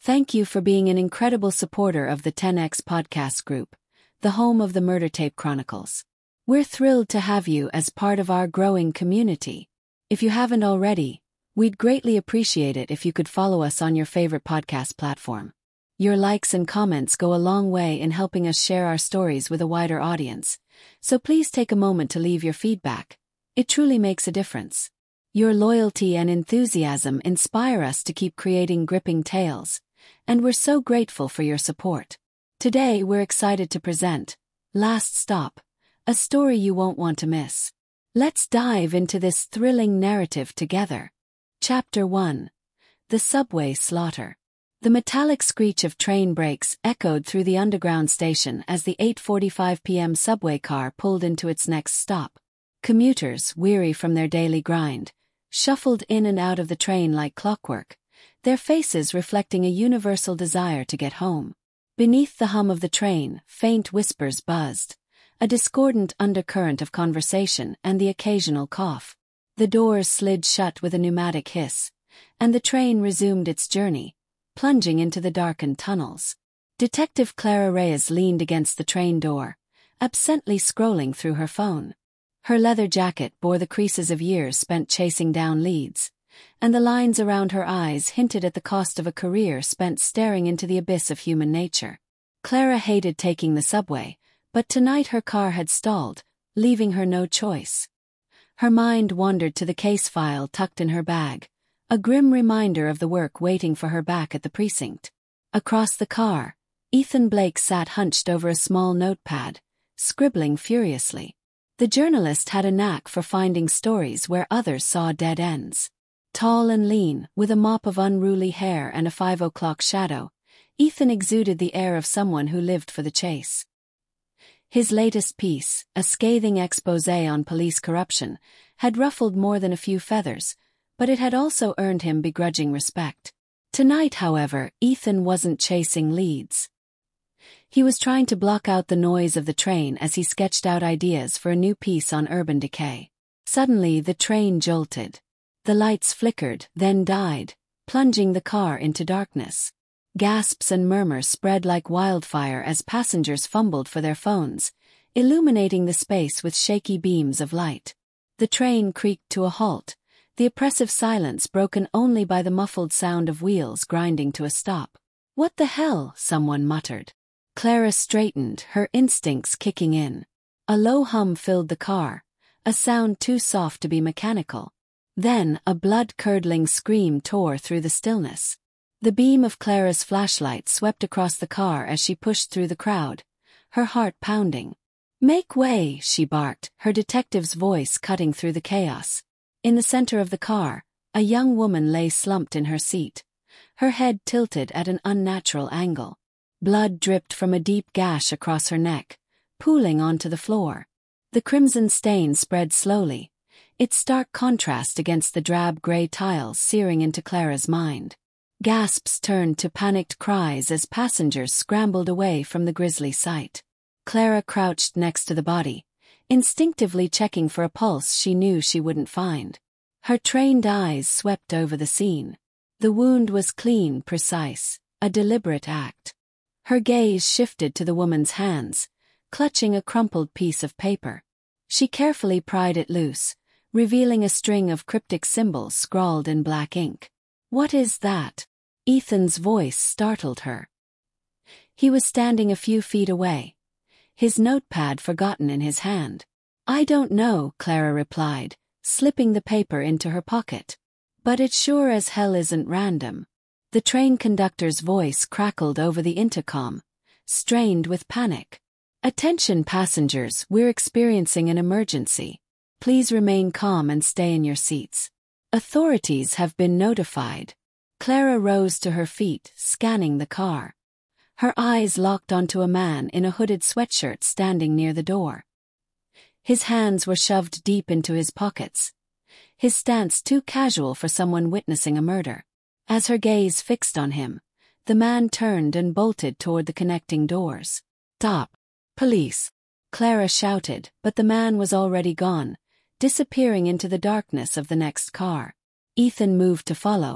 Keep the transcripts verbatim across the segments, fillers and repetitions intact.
Thank you for being an incredible supporter of the ten X Podcast Group, the home of the Murder Tape Chronicles. We're thrilled to have you as part of our growing community. If you haven't already, we'd greatly appreciate it if you could follow us on your favorite podcast platform. Your likes and comments go a long way in helping us share our stories with a wider audience, so please take a moment to leave your feedback. It truly makes a difference. Your loyalty and enthusiasm inspire us to keep creating gripping tales, and we're so grateful for your support. Today we're excited to present Last Stop, a story you won't want to miss. Let's dive into this thrilling narrative together. Chapter one. The Subway Slaughter. The metallic screech of train brakes echoed through the underground station as the eight forty-five p m subway car pulled into its next stop. Commuters, weary from their daily grind, shuffled in and out of the train like clockwork, their faces reflecting a universal desire to get home. Beneath the hum of the train, faint whispers buzzed, a discordant undercurrent of conversation and the occasional cough. The doors slid shut with a pneumatic hiss, and the train resumed its journey, plunging into the darkened tunnels. Detective Clara Reyes leaned against the train door, absently scrolling through her phone. Her leather jacket bore the creases of years spent chasing down leads, and the lines around her eyes hinted at the cost of a career spent staring into the abyss of human nature. Clara hated taking the subway, but tonight her car had stalled, leaving her no choice. Her mind wandered to the case file tucked in her bag, a grim reminder of the work waiting for her back at the precinct. Across the car, Ethan Blake sat hunched over a small notepad, scribbling furiously. The journalist had a knack for finding stories where others saw dead ends. Tall and lean, with a mop of unruly hair and a five o'clock shadow, Ethan exuded the air of someone who lived for the chase. His latest piece, a scathing exposé on police corruption, had ruffled more than a few feathers, but it had also earned him begrudging respect. Tonight, however, Ethan wasn't chasing leads. He was trying to block out the noise of the train as he sketched out ideas for a new piece on urban decay. Suddenly the train jolted. The lights flickered, then died, plunging the car into darkness. Gasps and murmurs spread like wildfire as passengers fumbled for their phones, illuminating the space with shaky beams of light. The train creaked to a halt, the oppressive silence broken only by the muffled sound of wheels grinding to a stop. "What the hell?" someone muttered. Clara straightened, her instincts kicking in. A low hum filled the car, a sound too soft to be mechanical. Then a blood-curdling scream tore through the stillness. The beam of Clara's flashlight swept across the car as she pushed through the crowd, her heart pounding. "Make way," she barked, her detective's voice cutting through the chaos. In the center of the car, a young woman lay slumped in her seat, her head tilted at an unnatural angle. Blood dripped from a deep gash across her neck, pooling onto the floor. The crimson stain spread slowly, its stark contrast against the drab gray tiles searing into Clara's mind. Gasps turned to panicked cries as passengers scrambled away from the grisly sight. Clara crouched next to the body, instinctively checking for a pulse she knew she wouldn't find. Her trained eyes swept over the scene. The wound was clean, precise, a deliberate act. Her gaze shifted to the woman's hands, clutching a crumpled piece of paper. She carefully pried it loose, revealing a string of cryptic symbols scrawled in black ink. "What is that?" Ethan's voice startled her. He was standing a few feet away, his notepad forgotten in his hand. "I don't know," Clara replied, slipping the paper into her pocket. "But it sure as hell isn't random." The train conductor's voice crackled over the intercom, strained with panic. "Attention passengers, we're experiencing an emergency. Please remain calm and stay in your seats. Authorities have been notified." Clara rose to her feet, scanning the car. Her eyes locked onto a man in a hooded sweatshirt standing near the door. His hands were shoved deep into his pockets, his stance too casual for someone witnessing a murder. As her gaze fixed on him, the man turned and bolted toward the connecting doors. "Stop! Police!" Clara shouted, but the man was already gone, disappearing into the darkness of the next car. Ethan moved to follow,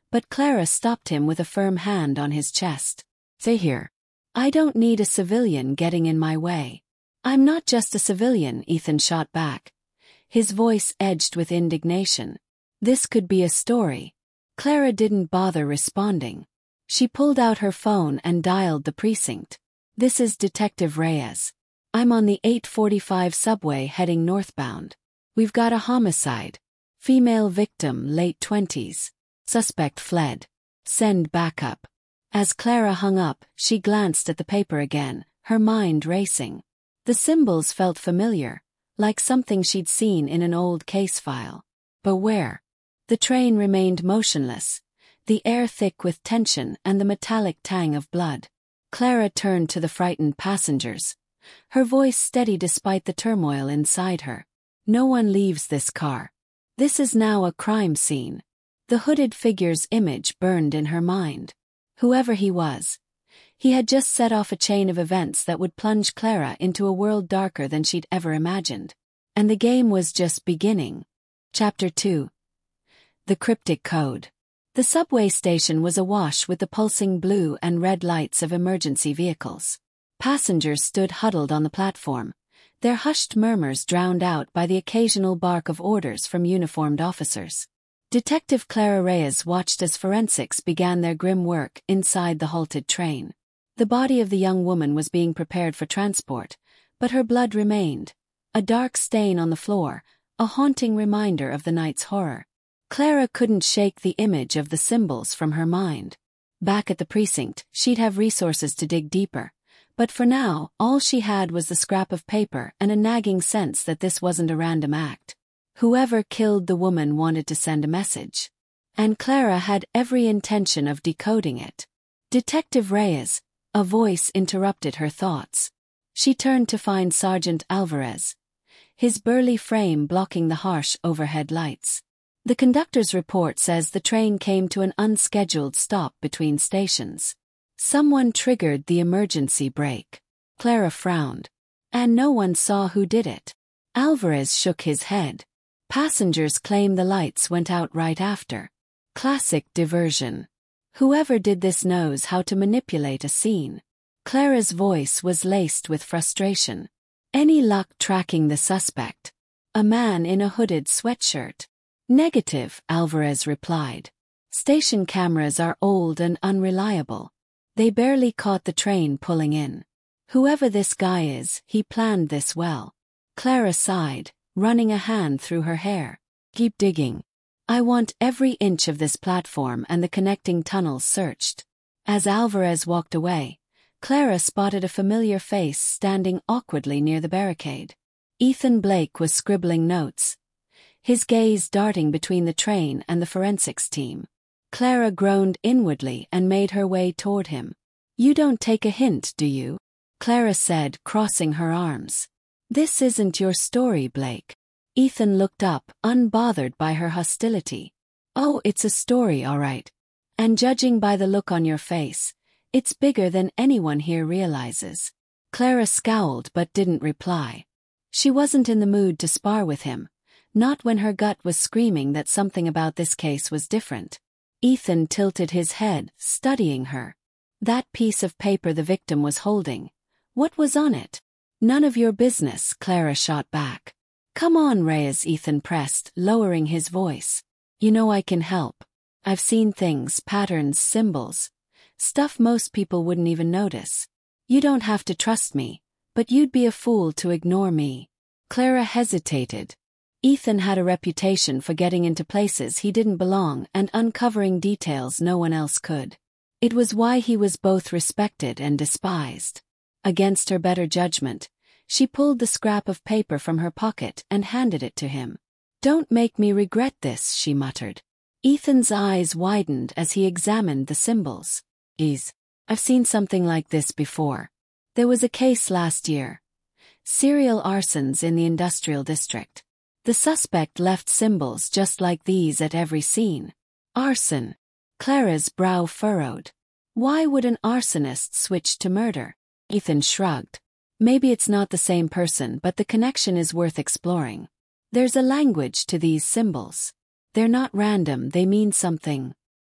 But Clara stopped him with a firm hand on his chest. "Stay here. I don't need a civilian getting in my way." "I'm not just a civilian," Ethan shot back, his voice edged with indignation. This could be a story. Clara didn't bother responding. She pulled out her phone and dialed the precinct. "This is Detective Reyes. I'm on the eight forty-five subway heading northbound. We've got a homicide. Female victim, late twenties. Suspect fled. Send backup." As Clara hung up, she glanced at the paper again, her mind racing. The symbols felt familiar, like something she'd seen in an old case file. But where? The train remained motionless, the air thick with tension and the metallic tang of blood. Clara turned to the frightened passengers, her voice steady despite the turmoil inside her. "No one leaves this car. This is now a crime scene." The hooded figure's image burned in her mind. Whoever he was, he had just set off a chain of events that would plunge Clara into a world darker than she'd ever imagined. And the game was just beginning. Chapter two. The Cryptic Code. The subway station was awash with the pulsing blue and red lights of emergency vehicles. Passengers stood huddled on the platform, their hushed murmurs drowned out by the occasional bark of orders from uniformed officers. Detective Clara Reyes watched as forensics began their grim work inside the halted train. The body of the young woman was being prepared for transport, but her blood remained, a dark stain on the floor, a haunting reminder of the night's horror. Clara couldn't shake the image of the symbols from her mind. Back at the precinct, she'd have resources to dig deeper, but for now, all she had was the scrap of paper and a nagging sense that this wasn't a random act. Whoever killed the woman wanted to send a message. And Clara had every intention of decoding it. "Detective Reyes," a voice interrupted her thoughts. She turned to find Sergeant Alvarez, his burly frame blocking the harsh overhead lights. "The conductor's report says the train came to an unscheduled stop between stations. Someone triggered the emergency brake." Clara frowned. "And no one saw who did it." Alvarez shook his head. "Passengers claim the lights went out right after. Classic diversion. Whoever did this knows how to manipulate a scene." Clara's voice was laced with frustration. "Any luck tracking the suspect?" "A man in a hooded sweatshirt." "Negative," Alvarez replied. "Station cameras are old and unreliable. They barely caught the train pulling in. Whoever this guy is, he planned this well." Clara sighed, running a hand through her hair. "Keep digging. I want every inch of this platform and the connecting tunnels searched." As Alvarez walked away, Clara spotted a familiar face standing awkwardly near the barricade. Ethan Blake was scribbling notes, his gaze darting between the train and the forensics team. Clara groaned inwardly and made her way toward him. "You don't take a hint, do you?" Clara said, crossing her arms. "This isn't your story, Blake." Ethan looked up, unbothered by her hostility. "Oh, it's a story, all right. And judging by the look on your face, it's bigger than anyone here realizes." Clara scowled but didn't reply. She wasn't in the mood to spar with him, not when her gut was screaming that something about this case was different. Ethan tilted his head, studying her. That piece of paper the victim was holding. What was on it? "None of your business," Clara shot back. "Come on, Reyes," Ethan pressed, lowering his voice. "You know I can help. I've seen things, patterns, symbols. Stuff most people wouldn't even notice. You don't have to trust me, but you'd be a fool to ignore me." Clara hesitated. Ethan had a reputation for getting into places he didn't belong and uncovering details no one else could. It was why he was both respected and despised. Against her better judgment, she pulled the scrap of paper from her pocket and handed it to him. "Don't make me regret this," she muttered. Ethan's eyes widened as he examined the symbols. "Geez, I've seen something like this before. There was a case last year. Serial arsons in the industrial district. The suspect left symbols just like these at every scene." "Arson." Clara's brow furrowed. "Why would an arsonist switch to murder?" Ethan shrugged. "Maybe it's not the same person, but the connection is worth exploring. There's a language to these symbols. They're not random, they mean something."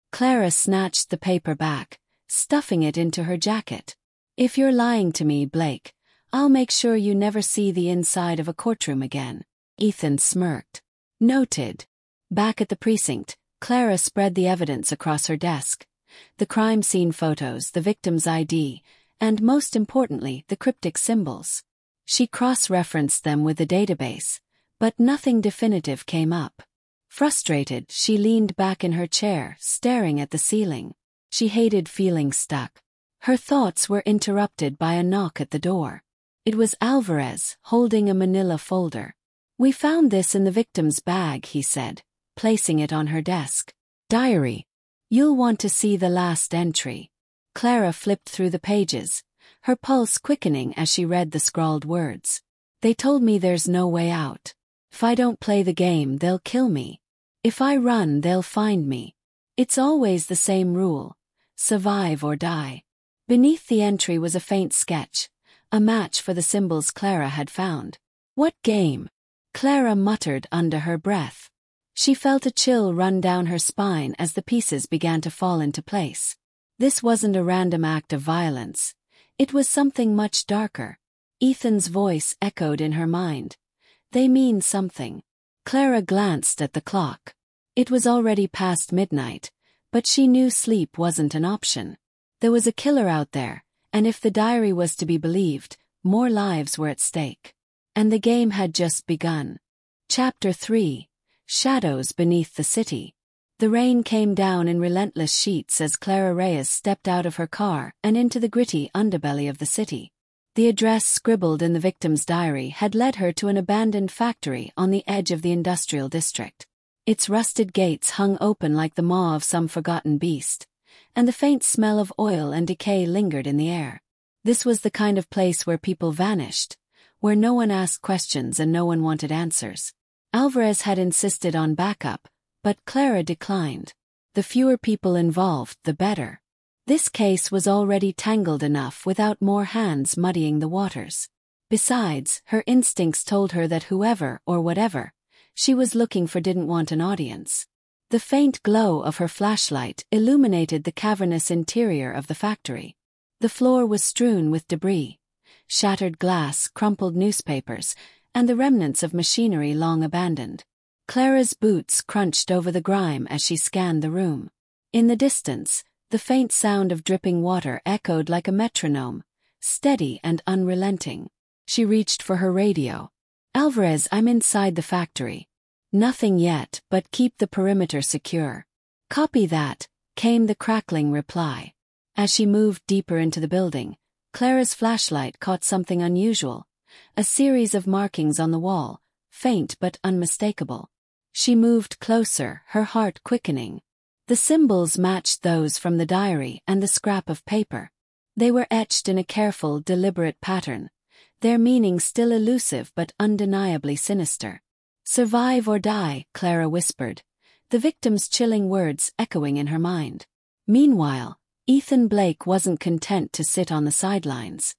Clara snatched the paper back, stuffing it into her jacket. If you're lying to me, Blake, I'll make sure you never see the inside of a courtroom again. Ethan smirked. Noted. Back at the precinct, Clara spread the evidence across her desk. The crime scene photos, the victim's I D, and most importantly, the cryptic symbols. She cross-referenced them with the database, but nothing definitive came up. Frustrated, she leaned back in her chair, staring at the ceiling. She hated feeling stuck. Her thoughts were interrupted by a knock at the door. It was Alvarez, holding a manila folder. We found this in the victim's bag, he said, placing it on her desk. Diary. You'll want to see the last entry. Clara flipped through the pages, her pulse quickening as she read the scrawled words. They told me there's no way out. If I don't play the game, they'll kill me. If I run, they'll find me. It's always the same rule. Survive or die. Beneath the entry was a faint sketch, a match for the symbols Clara had found. What game? Clara muttered under her breath. She felt a chill run down her spine as the pieces began to fall into place. This wasn't a random act of violence. It was something much darker. Ethan's voice echoed in her mind. They mean something. Clara glanced at the clock. It was already past midnight, but she knew sleep wasn't an option. There was a killer out there, and if the diary was to be believed, more lives were at stake. And the game had just begun. Chapter three. Shadows Beneath the City. The rain came down in relentless sheets as Clara Reyes stepped out of her car and into the gritty underbelly of the city. The address scribbled in the victim's diary had led her to an abandoned factory on the edge of the industrial district. Its rusted gates hung open like the maw of some forgotten beast, and the faint smell of oil and decay lingered in the air. This was the kind of place where people vanished, where no one asked questions and no one wanted answers. Alvarez had insisted on backup, but Clara declined. The fewer people involved, the better. This case was already tangled enough without more hands muddying the waters. Besides, her instincts told her that whoever or whatever she was looking for didn't want an audience. The faint glow of her flashlight illuminated the cavernous interior of the factory. The floor was strewn with debris, shattered glass, crumpled newspapers, and the remnants of machinery long abandoned. Clara's boots crunched over the grime as she scanned the room. In the distance, the faint sound of dripping water echoed like a metronome, steady and unrelenting. She reached for her radio. Alvarez, I'm inside the factory. Nothing yet, but keep the perimeter secure. Copy that, came the crackling reply. As she moved deeper into the building, Clara's flashlight caught something unusual. A series of markings on the wall, faint but unmistakable. She moved closer, her heart quickening. The symbols matched those from the diary and the scrap of paper. They were etched in a careful, deliberate pattern, their meaning still elusive but undeniably sinister. Survive or die, Clara whispered, the victim's chilling words echoing in her mind. Meanwhile, Ethan Blake wasn't content to sit on the sidelines.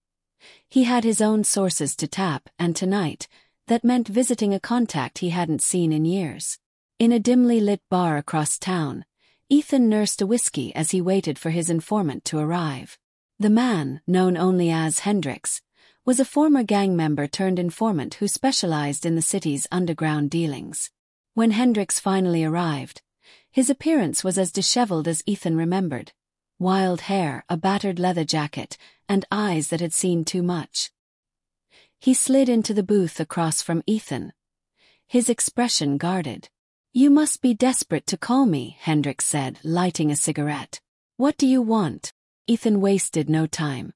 He had his own sources to tap, and tonight, that meant visiting a contact he hadn't seen in years. In a dimly lit bar across town, Ethan nursed a whiskey as he waited for his informant to arrive. The man, known only as Hendricks, was a former gang member turned informant who specialized in the city's underground dealings. When Hendricks finally arrived, his appearance was as disheveled as Ethan remembered. Wild hair, a battered leather jacket, and eyes that had seen too much. He slid into the booth across from Ethan, his expression guarded. You must be desperate to call me, Hendricks said, lighting a cigarette. What do you want? Ethan wasted no time.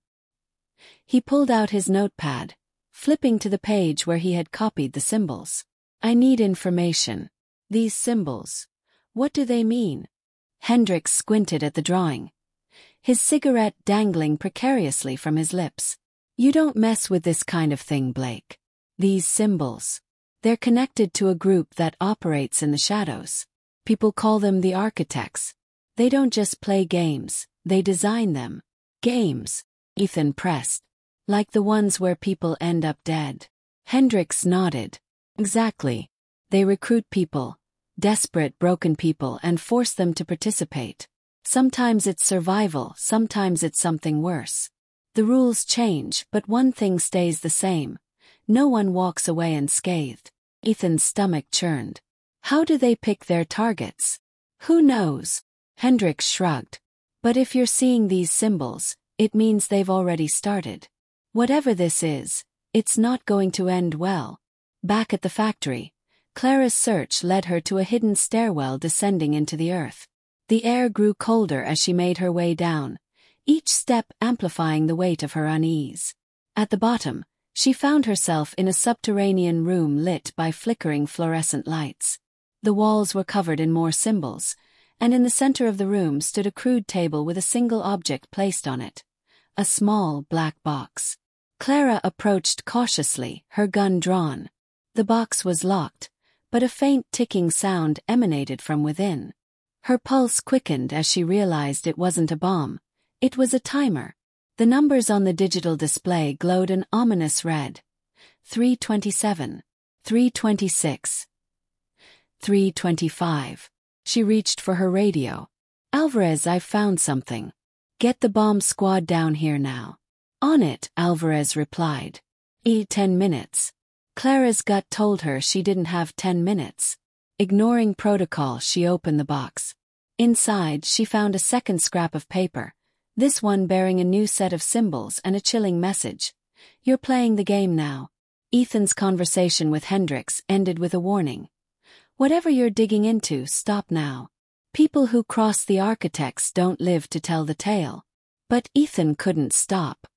He pulled out his notepad, flipping to the page where he had copied the symbols. I need information. These symbols. What do they mean? Hendricks squinted at the drawing, his cigarette dangling precariously from his lips. You don't mess with this kind of thing, Blake. These symbols. They're connected to a group that operates in the shadows. People call them the architects. They don't just play games, they design them. Games, Ethan pressed. Like the ones where people end up dead. Hendricks nodded. Exactly. They recruit people, desperate, broken people and force them to participate. Sometimes it's survival, sometimes it's something worse. The rules change, but one thing stays the same. No one walks away unscathed. Ethan's stomach churned. How do they pick their targets? Who knows? Hendricks shrugged. But if you're seeing these symbols, it means they've already started. Whatever this is, it's not going to end well. Back at the factory, Clara's search led her to a hidden stairwell descending into the earth. The air grew colder as she made her way down, each step amplifying the weight of her unease. At the bottom, she found herself in a subterranean room lit by flickering fluorescent lights. The walls were covered in more symbols, and in the center of the room stood a crude table with a single object placed on it. A small, black box. Clara approached cautiously, her gun drawn. The box was locked, but a faint ticking sound emanated from within. Her pulse quickened as she realized it wasn't a bomb. It was a timer. The numbers on the digital display glowed an ominous red. three twenty-seven. three twenty-six. three twenty-five. She reached for her radio. Alvarez, I've found something. Get the bomb squad down here now. On it, Alvarez replied. E ten minutes. Clara's gut told her she didn't have ten minutes. Ignoring protocol, she opened the box. Inside, she found a second scrap of paper, this one bearing a new set of symbols and a chilling message. You're playing the game now. Ethan's conversation with Hendricks ended with a warning. Whatever you're digging into, stop now. People who cross the architects don't live to tell the tale. But Ethan couldn't stop.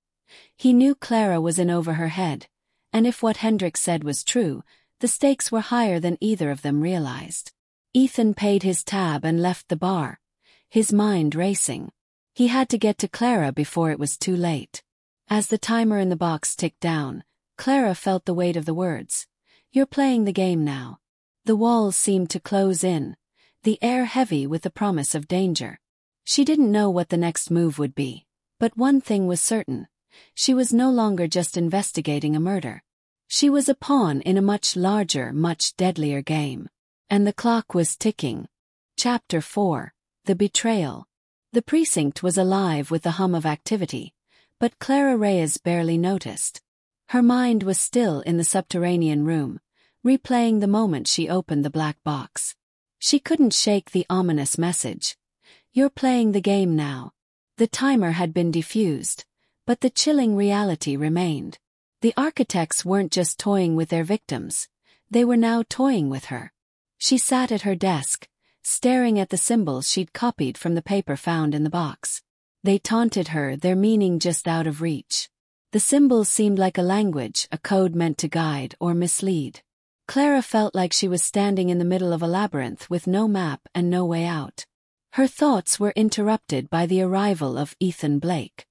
He knew Clara was in over her head, and if what Hendricks said was true, the stakes were higher than either of them realized. Ethan paid his tab and left the bar, his mind racing. He had to get to Clara before it was too late. As the timer in the box ticked down, Clara felt the weight of the words. You're playing the game now. The walls seemed to close in, the air heavy with the promise of danger. She didn't know what the next move would be, but one thing was certain. She was no longer just investigating a murder. She was a pawn in a much larger, much deadlier game. And the clock was ticking. Chapter four. The Betrayal. The precinct was alive with the hum of activity, but Clara Reyes barely noticed. Her mind was still in the subterranean room, replaying the moment she opened the black box. She couldn't shake the ominous message. You're playing the game now. The timer had been defused, but the chilling reality remained. The architects weren't just toying with their victims, they were now toying with her. She sat at her desk, staring at the symbols she'd copied from the paper found in the box. They taunted her, their meaning just out of reach. The symbols seemed like a language, a code meant to guide or mislead. Clara felt like she was standing in the middle of a labyrinth with no map and no way out. Her thoughts were interrupted by the arrival of Ethan Blake.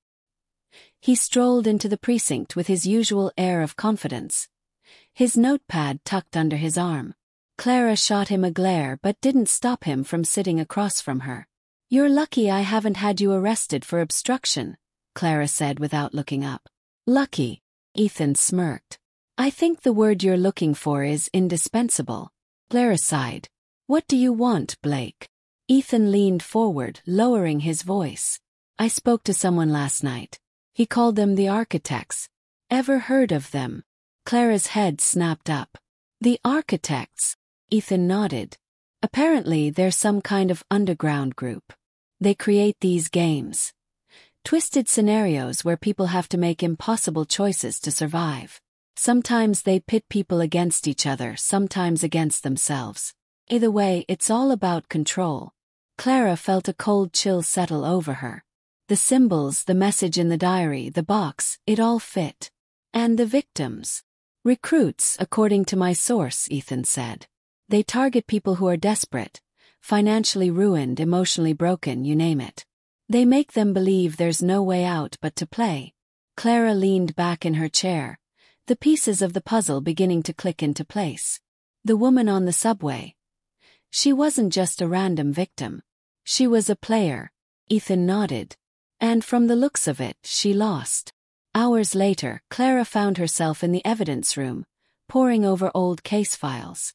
He strolled into the precinct with his usual air of confidence, his notepad tucked under his arm. Clara shot him a glare but didn't stop him from sitting across from her. You're lucky I haven't had you arrested for obstruction, Clara said without looking up. Lucky? Ethan smirked. I think the word you're looking for is indispensable. Clara sighed. What do you want, Blake? Ethan leaned forward, lowering his voice. I spoke to someone last night. He called them the architects. Ever heard of them? Clara's head snapped up. The architects? Ethan nodded. Apparently they're some kind of underground group. They create these games. Twisted scenarios where people have to make impossible choices to survive. Sometimes they pit people against each other, sometimes against themselves. Either way, it's all about control. Clara felt a cold chill settle over her. The symbols, the message in the diary, the box, it all fit. And the victims? Recruits, according to my source, Ethan said. They target people who are desperate, financially ruined, emotionally broken, you name it. They make them believe there's no way out but to play. Clara leaned back in her chair, the pieces of the puzzle beginning to click into place. The woman on the subway. She wasn't just a random victim. She was a player. Ethan nodded. And from the looks of it, she lost. Hours later, Clara found herself in the evidence room, poring over old case files.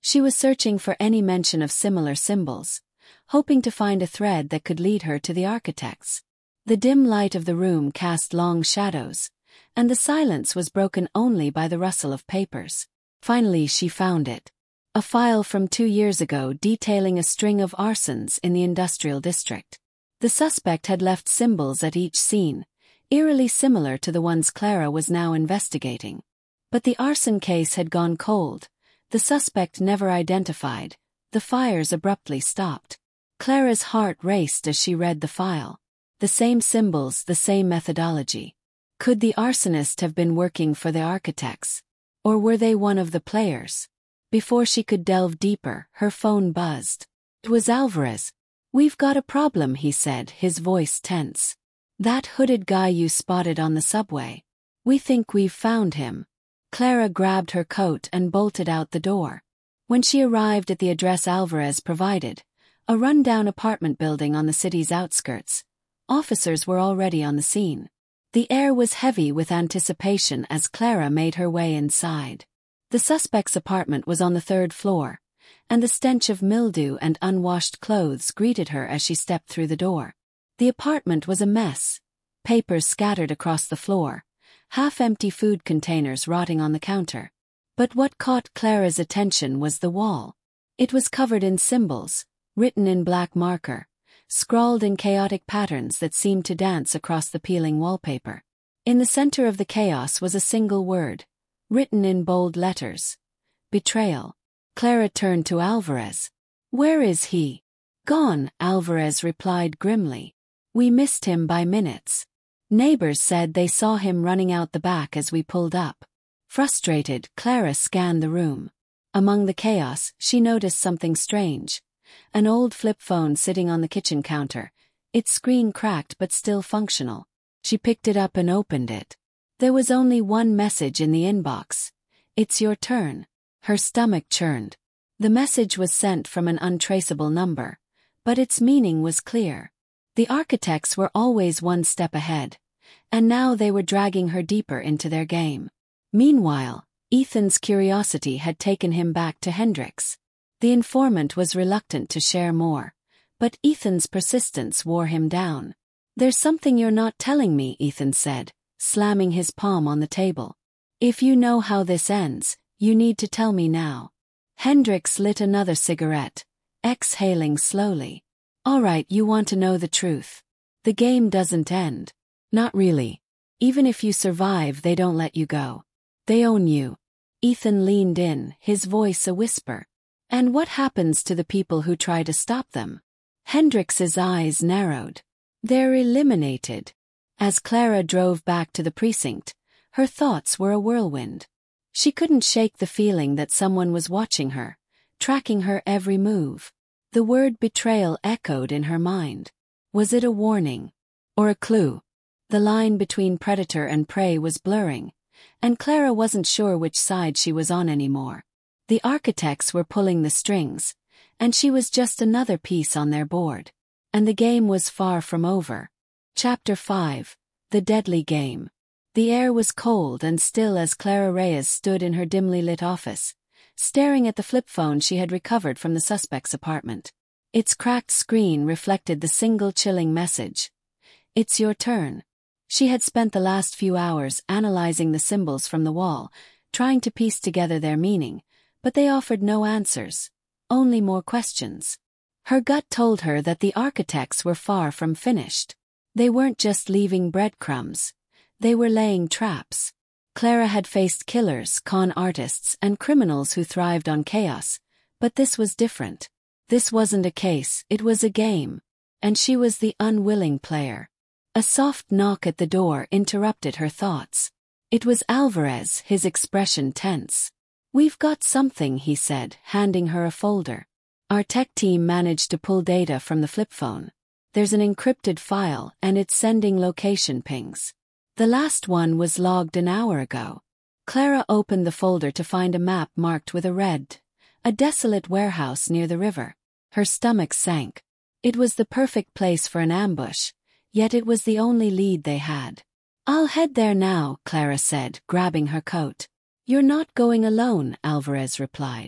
She was searching for any mention of similar symbols, hoping to find a thread that could lead her to the architects. The dim light of the room cast long shadows, and the silence was broken only by the rustle of papers. Finally she found it. A file from two years ago detailing a string of arsons in the industrial district. The suspect had left symbols at each scene, eerily similar to the ones Clara was now investigating. But the arson case had gone cold, the suspect never identified, the fires abruptly stopped. Clara's heart raced as she read the file. The same symbols, the same methodology. Could the arsonist have been working for the architects? Or were they one of the players? Before she could delve deeper, her phone buzzed. It was Alvarez. "We've got a problem," he said, his voice tense. "That hooded guy you spotted on the subway. We think we've found him." Clara grabbed her coat and bolted out the door. When she arrived at the address Alvarez provided, a run-down apartment building on the city's outskirts, officers were already on the scene. The air was heavy with anticipation as Clara made her way inside. The suspect's apartment was on the third floor, and the stench of mildew and unwashed clothes greeted her as she stepped through the door. The apartment was a mess, papers scattered across the floor, half-empty food containers rotting on the counter. But what caught Clara's attention was the wall. It was covered in symbols, written in black marker, scrawled in chaotic patterns that seemed to dance across the peeling wallpaper. In the center of the chaos was a single word, written in bold letters. Betrayal. Clara turned to Alvarez. "Where is he?" "Gone," Alvarez replied grimly. "We missed him by minutes. Neighbors said they saw him running out the back as we pulled up." Frustrated, Clara scanned the room. Among the chaos, she noticed something strange. An old flip phone sitting on the kitchen counter, its screen cracked but still functional. She picked it up and opened it. There was only one message in the inbox. "It's your turn." Her stomach churned. The message was sent from an untraceable number, but its meaning was clear. The architects were always one step ahead, and now they were dragging her deeper into their game. Meanwhile, Ethan's curiosity had taken him back to Hendricks. The informant was reluctant to share more, but Ethan's persistence wore him down. "There's something you're not telling me," Ethan said, slamming his palm on the table. "If you know how this ends, you need to tell me now." Hendricks lit another cigarette, exhaling slowly. "All right, you want to know the truth. The game doesn't end." "Not really. Even if you survive, they don't let you go. They own you." Ethan leaned in, his voice a whisper. "And what happens to the people who try to stop them?" Hendricks's eyes narrowed. "They're eliminated." As Clara drove back to the precinct, her thoughts were a whirlwind. She couldn't shake the feeling that someone was watching her, tracking her every move. The word betrayal echoed in her mind. Was it a warning? Or a clue? The line between predator and prey was blurring, and Clara wasn't sure which side she was on anymore. The architects were pulling the strings, and she was just another piece on their board. And the game was far from over. Chapter five. The Deadly Game. The air was cold and still as Clara Reyes stood in her dimly lit office, staring at the flip phone she had recovered from the suspect's apartment. Its cracked screen reflected the single chilling message. "It's your turn." She had spent the last few hours analyzing the symbols from the wall, trying to piece together their meaning, but they offered no answers, only more questions. Her gut told her that the architects were far from finished. They weren't just leaving breadcrumbs. They were laying traps. Clara had faced killers, con artists, and criminals who thrived on chaos, but this was different. This wasn't a case, it was a game. And she was the unwilling player. A soft knock at the door interrupted her thoughts. It was Alvarez, his expression tense. "We've got something," he said, handing her a folder. "Our tech team managed to pull data from the flip phone. There's an encrypted file and it's sending location pings. The last one was logged an hour ago." Clara opened the folder to find a map marked with a red, a desolate warehouse near the river. Her stomach sank. It was the perfect place for an ambush, yet it was the only lead they had. "I'll head there now," Clara said, grabbing her coat. "You're not going alone," Alvarez replied.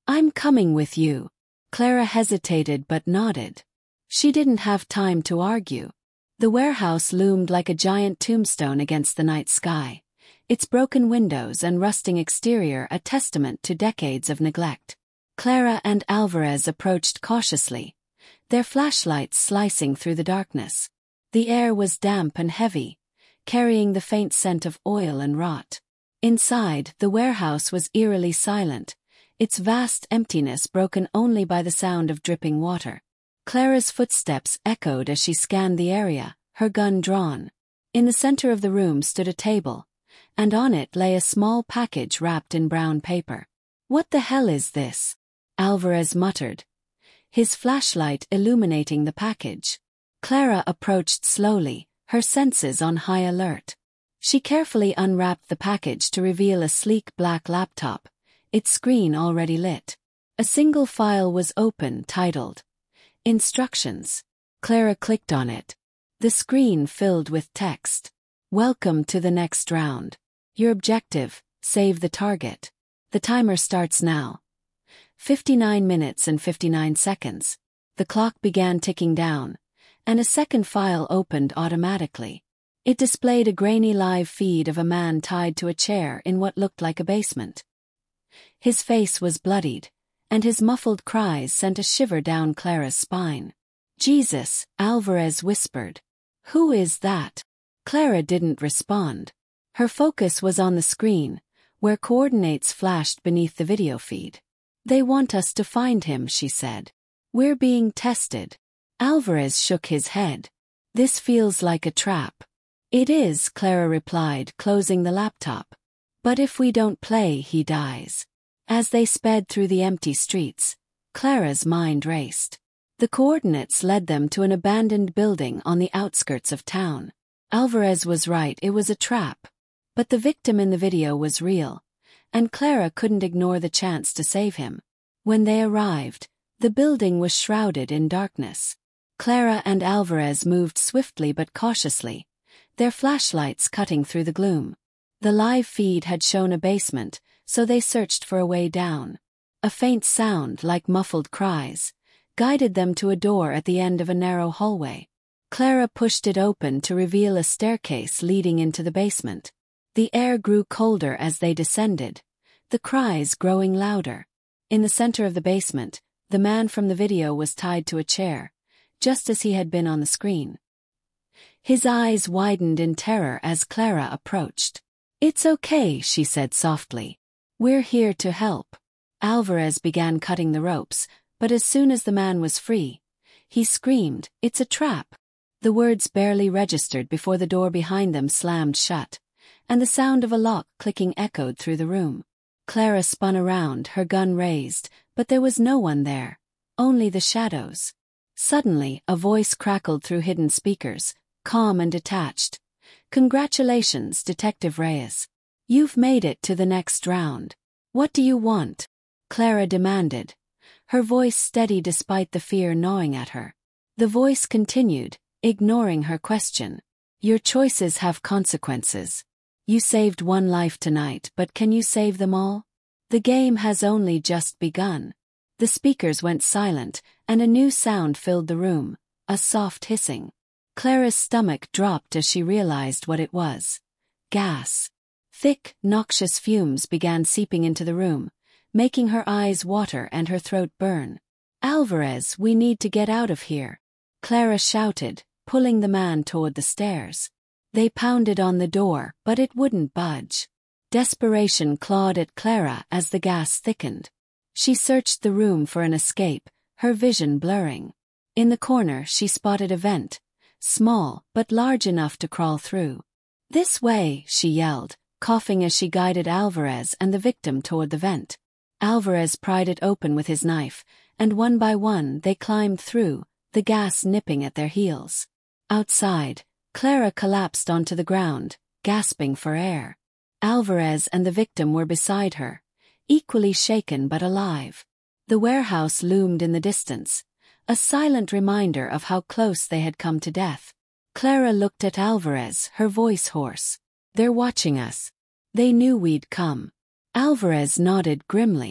I'm coming with you. Clara hesitated but nodded. She didn't have time to argue. The warehouse loomed like a giant tombstone against the night sky, its broken windows and rusting exterior a testament to decades of neglect. Clara and Alvarez approached cautiously, their flashlights slicing through the darkness. The air was damp and heavy, carrying the faint scent of oil and rot. Inside, the warehouse was eerily silent, its vast emptiness broken only by the sound of dripping water. Clara's footsteps echoed as she scanned the area, her gun drawn. In the center of the room stood a table, and on it lay a small package wrapped in brown paper. "What the hell is this?" Alvarez muttered, his flashlight illuminating the package. Clara approached slowly, her senses on high alert. She carefully unwrapped the package to reveal a sleek black laptop, its screen already lit. A single file was open, titled Instructions. Clara clicked on it. The screen filled with text. "Welcome to the next round. Your objective, save the target. The timer starts now." fifty-nine minutes and fifty-nine seconds. The clock began ticking down, and a second file opened automatically. It displayed a grainy live feed of a man tied to a chair in what looked like a basement. His face was bloodied, and his muffled cries sent a shiver down Clara's spine. "Jesus," Alvarez whispered. "Who is that?" Clara didn't respond. Her focus was on the screen, where coordinates flashed beneath the video feed. "They want us to find him," she said. "We're being tested." Alvarez shook his head. "This feels like a trap." "It is," Clara replied, closing the laptop. "But if we don't play, he dies." As they sped through the empty streets, Clara's mind raced. The coordinates led them to an abandoned building on the outskirts of town. Alvarez was right, it was a trap. But the victim in the video was real, and Clara couldn't ignore the chance to save him. When they arrived, the building was shrouded in darkness. Clara and Alvarez moved swiftly but cautiously, their flashlights cutting through the gloom. The live feed had shown a basement, so they searched for a way down. A faint sound, like muffled cries, guided them to a door at the end of a narrow hallway. Clara pushed it open to reveal a staircase leading into the basement. The air grew colder as they descended, the cries growing louder. In the center of the basement, the man from the video was tied to a chair, just as he had been on the screen. His eyes widened in terror as Clara approached. "It's okay," she said softly. "We're here to help." Alvarez began cutting the ropes, but as soon as the man was free, he screamed, "It's a trap!" The words barely registered before the door behind them slammed shut, and the sound of a lock clicking echoed through the room. Clara spun around, her gun raised, but there was no one there, only the shadows. Suddenly, a voice crackled through hidden speakers, calm and detached. "Congratulations, Detective Reyes. You've made it to the next round. What do you want?" Clara demanded, her voice steady despite the fear gnawing at her. The voice continued, ignoring her question. "Your choices have consequences. You saved one life tonight, but can you save them all? The game has only just begun." The speakers went silent, and a new sound filled the room, a soft hissing. Clara's stomach dropped as she realized what it was. Gas. Thick, noxious fumes began seeping into the room, making her eyes water and her throat burn. "Alvarez, we need to get out of here," Clara shouted, pulling the man toward the stairs. They pounded on the door, but it wouldn't budge. Desperation clawed at Clara as the gas thickened. She searched the room for an escape, her vision blurring. In the corner she spotted a vent, small but large enough to crawl through. "This way," she yelled, coughing as she guided Alvarez and the victim toward the vent. Alvarez pried it open with his knife, and one by one they climbed through, the gas nipping at their heels. Outside, Clara collapsed onto the ground, gasping for air. Alvarez and the victim were beside her, equally shaken but alive. The warehouse loomed in the distance, a silent reminder of how close they had come to death. Clara looked at Alvarez, her voice hoarse. "They're watching us. They knew we'd come." Alvarez nodded grimly.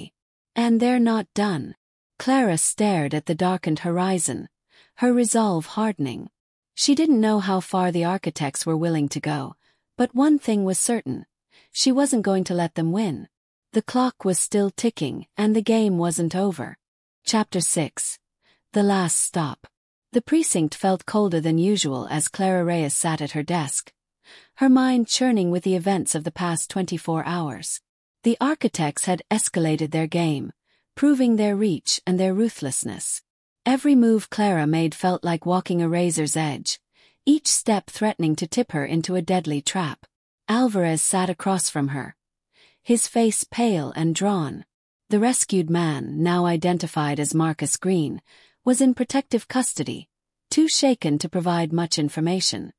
And they're not done. Clara stared at the darkened horizon, her resolve hardening. She didn't know how far the architects were willing to go, but one thing was certain. She wasn't going to let them win. The clock was still ticking, and the game wasn't over. Chapter six. The Last Stop. The precinct felt colder than usual as Clara Reyes sat at her desk, her mind churning with the events of the past twenty-four hours. The architects had escalated their game, proving their reach and their ruthlessness. Every move Clara made felt like walking a razor's edge, each step threatening to tip her into a deadly trap. Alvarez sat across from her, his face pale and drawn. The rescued man, now identified as Marcus Green, was in protective custody, too shaken to provide much information.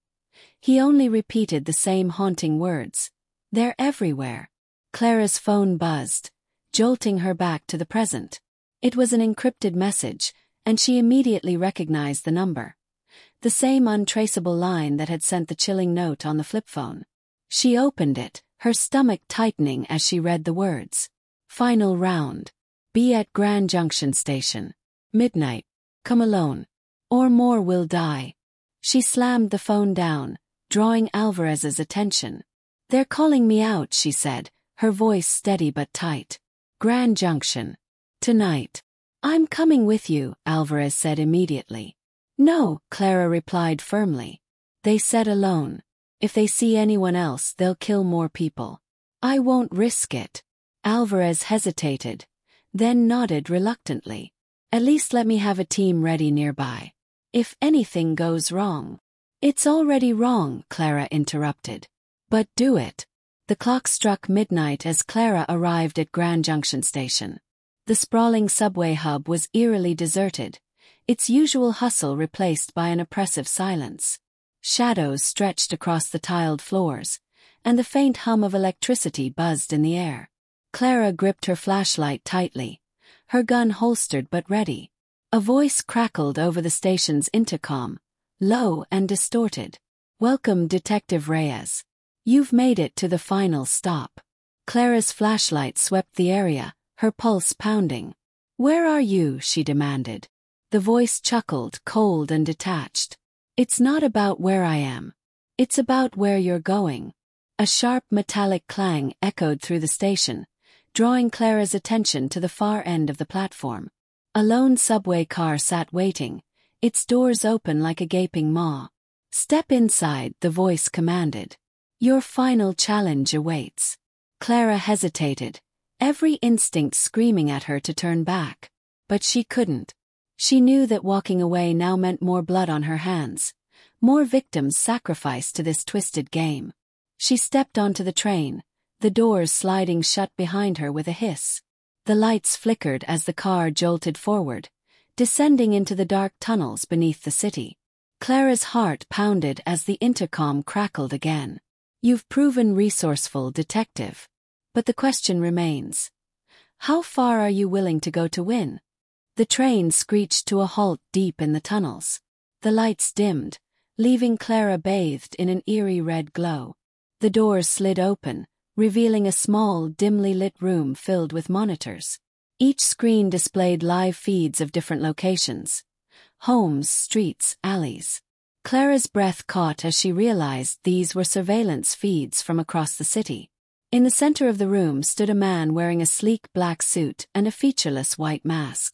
He only repeated the same haunting words. "They're everywhere." Clara's phone buzzed, jolting her back to the present. It was an encrypted message, and she immediately recognized the number. The same untraceable line that had sent the chilling note on the flip phone. She opened it, her stomach tightening as she read the words. Final round. Be at Grand Junction Station. Midnight. Come alone. Or more will die. She slammed the phone down, drawing Alvarez's attention. "They're calling me out," she said, her voice steady but tight. "Grand Junction. Tonight." "I'm coming with you," Alvarez said immediately. "No," Clara replied firmly. "They said alone. If they see anyone else, they'll kill more people." "I won't risk it." Alvarez hesitated, then nodded reluctantly. "At least let me have a team ready nearby. If anything goes wrong." "It's already wrong," Clara interrupted. "But do it." The clock struck midnight as Clara arrived at Grand Junction Station. The sprawling subway hub was eerily deserted, its usual hustle replaced by an oppressive silence. Shadows stretched across the tiled floors, and the faint hum of electricity buzzed in the air. Clara gripped her flashlight tightly, her gun holstered but ready. A voice crackled over the station's intercom, low and distorted. "Welcome, Detective Reyes. You've made it to the final stop." Clara's flashlight swept the area, her pulse pounding. "Where are you?" she demanded. The voice chuckled, cold and detached. "It's not about where I am. It's about where you're going." A sharp metallic clang echoed through the station, drawing Clara's attention to the far end of the platform. A lone subway car sat waiting, its doors open like a gaping maw. "Step inside," the voice commanded. "Your final challenge awaits." Clara hesitated, every instinct screaming at her to turn back. But she couldn't. She knew that walking away now meant more blood on her hands, more victims sacrificed to this twisted game. She stepped onto the train, the doors sliding shut behind her with a hiss. The lights flickered as the car jolted forward, descending into the dark tunnels beneath the city. Clara's heart pounded as the intercom crackled again. "You've proven resourceful, Detective. But the question remains. How far are you willing to go to win?" The train screeched to a halt deep in the tunnels. The lights dimmed, leaving Clara bathed in an eerie red glow. The doors slid open, revealing a small, dimly lit room filled with monitors. Each screen displayed live feeds of different locations. Homes, streets, alleys. Clara's breath caught as she realized these were surveillance feeds from across the city. In the center of the room stood a man wearing a sleek black suit and a featureless white mask.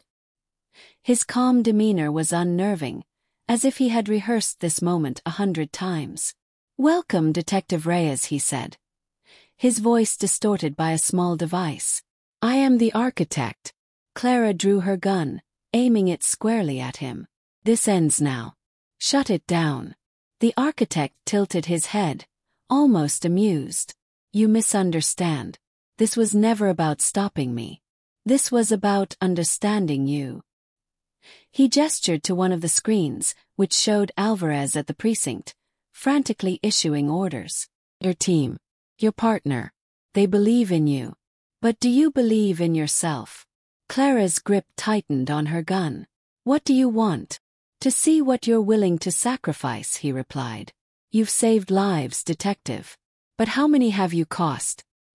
His calm demeanor was unnerving, as if he had rehearsed this moment a hundred times. "Welcome, Detective Reyes," he said, his voice distorted by a small device. "I am the architect." Clara drew her gun, aiming it squarely at him. "This ends now. Shut it down." The architect tilted his head, almost amused. "You misunderstand. This was never about stopping me. This was about understanding you." He gestured to one of the screens, which showed Alvarez at the precinct, frantically issuing orders. "Your team. Your partner. They believe in you. But do you believe in yourself?" Clara's grip tightened on her gun. "What do you want?" "To see what you're willing to sacrifice," he replied. "You've saved lives, Detective. But how many have you cost?"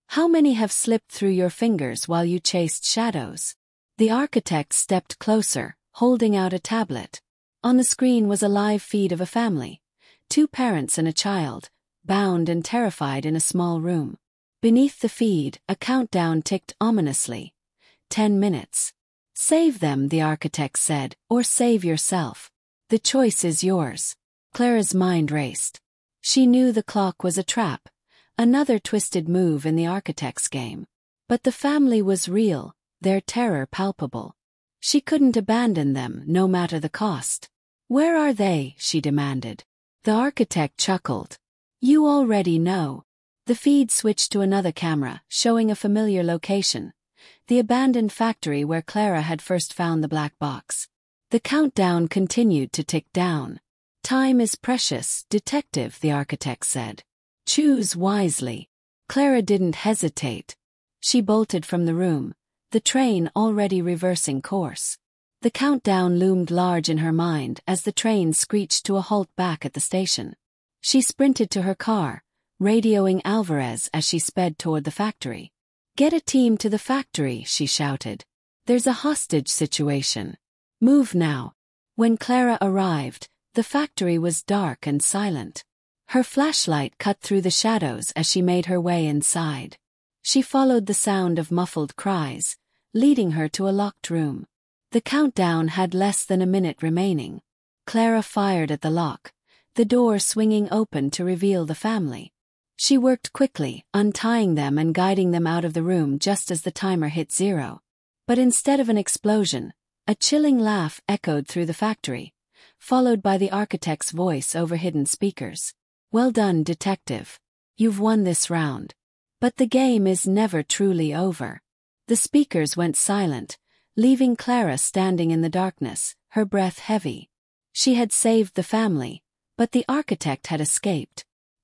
How many have slipped through your fingers while you chased shadows? The architect stepped closer, holding out a tablet. On the screen was a live feed of a family, two parents and a child, bound and terrified in a small room. Beneath the feed, a countdown ticked ominously. Ten minutes. Save them, the architect said, or save yourself. The choice is yours. Clara's mind raced. She knew the clock was a trap, another twisted move in the architect's game. But the family was real, their terror palpable. She couldn't abandon them, no matter the cost. Where are they? She demanded. The architect chuckled. You already know. The feed switched to another camera, showing a familiar location. The abandoned factory where Clara had first found the black box. The countdown continued to tick down. Time is precious, detective, the architect said. Choose wisely. Clara didn't hesitate. She bolted from the room, the train already reversing course. The countdown loomed large in her mind as the train screeched to a halt back at the station. She sprinted to her car, radioing Alvarez as she sped toward the factory. Get a team to the factory, she shouted. There's a hostage situation. Move now. When Clara arrived, the factory was dark and silent. Her flashlight cut through the shadows as she made her way inside. She followed the sound of muffled cries, leading her to a locked room. The countdown had less than a minute remaining. Clara fired at the lock, the door swinging open to reveal the family. She worked quickly, untying them and guiding them out of the room just as the timer hit zero. But instead of an explosion, a chilling laugh echoed through the factory, followed by the architect's voice over hidden speakers. Well done, detective. You've won this round. But the game is never truly over. The speakers went silent, leaving Clara standing in the darkness, her breath heavy. She had saved the family, but the architect had escaped.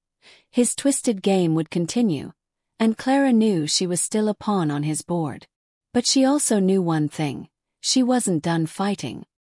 His twisted game would continue, and Clara knew she was still a pawn on his board. But she also knew one thing: she wasn't done fighting.